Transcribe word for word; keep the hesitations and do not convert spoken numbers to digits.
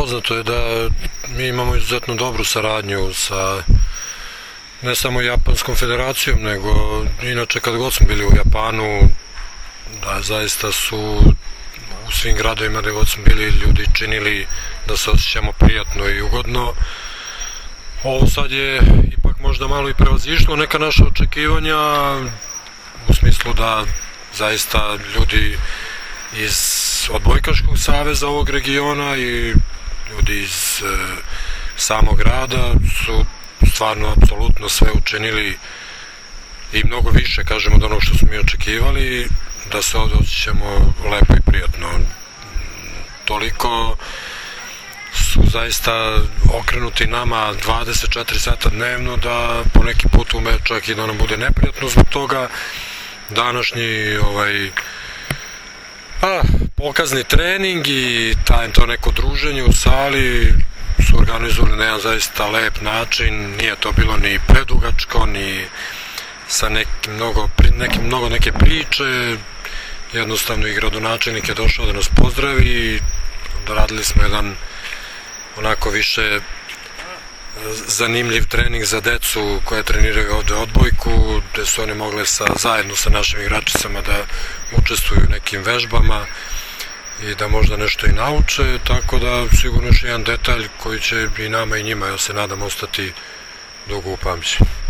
poznato je da mi imamo izuzetno dobru saradnju sa ne samo Japanskom federacijom, nego inače kad god smo bili u Japanu, da zaista su u svim gradovima gde god smo bili ljudi činili da se osjećamo prijatno i ugodno. Ovo sad je ipak možda malo i prevazišlo neka naša očekivanja, u smislu da zaista ljudi iz odbojkaškog saveza ovog regiona i ljudi iz e, samog grada su stvarno apsolutno sve učinili i mnogo više, kažemo, od onog što smo mi očekivali, da se ovde osjećamo lepo i prijatno. Toliko su zaista okrenuti nama dvadeset četiri sata dnevno da po neki put ume čak i da nam bude neprijatno zbog toga. Današnji ovaj a, pokazni trening i taj, to neko druženje u sali su organizovali na jedan zaista lep način, nije to bilo ni predugačko, ni sa nekim mnogo, nekim mnogo neke priče, jednostavno i gradonačelnik je došao da nas pozdravi i radili smo jedan onako više zanimljiv trening za decu koje treniraju ovde odbojku, gde su oni mogli sa, zajedno sa našim igračicama da učestvuju u nekim vežbama i da možda nešto i nauče, tako da sigurno još jedan detalj koji će i nama i njima, ja se nadam, ostati dugo u pamćenju.